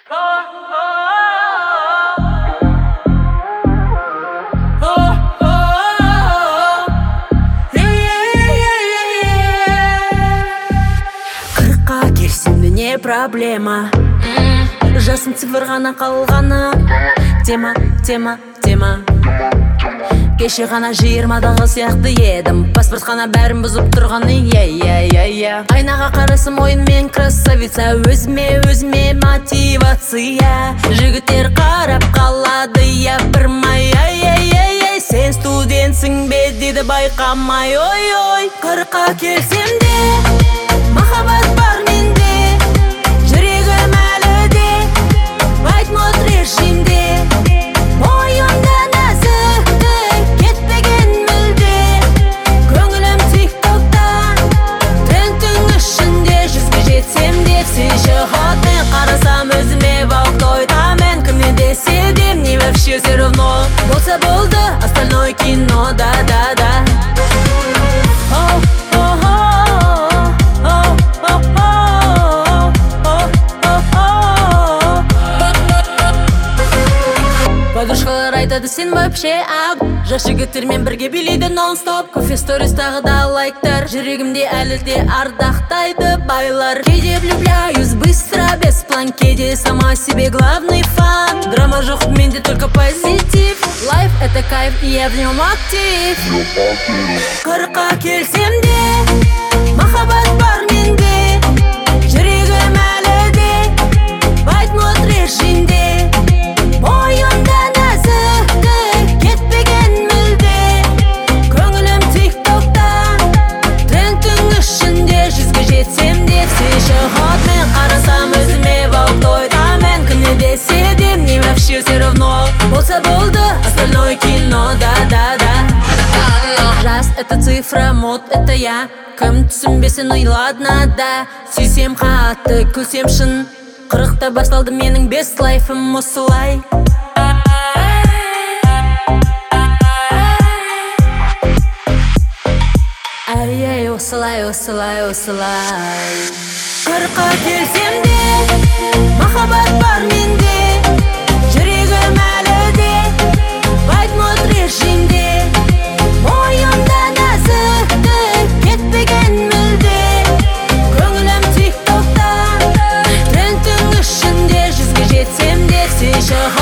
Қырыққа келсем де не проблема, жасым цифр ғана қалғаны. Тема кеше ғана 20-дағы сияқты едім, паспорт қана бәрін бұзып тұрғаны. Айнаға қарасым ойын мен красавица, өзіме мотивация. Жігіттер қарап қалады япырмай, сен студентсің бе деді байқамай. Ой, 40-қа келсем де махаббат бар менде, жүрегім әлі де байтмот режимде. Ойымда нәзіктік кетпеген мүлде, көңілім тик-токта, трендтің ішінде. 100-ге жетсем де психотмен қарасам өзіме валтойтамен. Кімне десе де мне вообще все равно, болса болды остальное кино, да. Подружкалар айтады сен вообще ақ, жас жігіттермен бірге билейді нон-стоп. Кофе сторис тағы да лайктар, жүрегімде әлі де ардақтайды байлар. Кейде влюбляюсь быстро, без план, кейде сама себе главный фан. Драма жоқ менде, только позитив, лайф это кайф и я в нем актив. 40-қа келсем де махаббат бар менде, жүрегім әлі де байтмот режимде. Ойымда нәзіктік кетпеген мүлде, көңілім тик-токта, трендтің ішінде. 100-ге жетсем де психотмен қарасам өзіме валтойтамен. Кімне десе де мне вообще все равно, болса болды остальное кино, да. Жас это цифра, мод это я, кім түсінбесе ну и ладно, да. Сүйсем қатты, күлсем шын, 40-та басталды менің бест лайфым осылай. Осылай 40-қа келсем де махаббат бар менде, жүрегім әлі де байтмот режимде. Ойымда нәзіктік кетпеген мүлде, көңілім тик-токта, трендтің ішінде. 100-ге жетсем де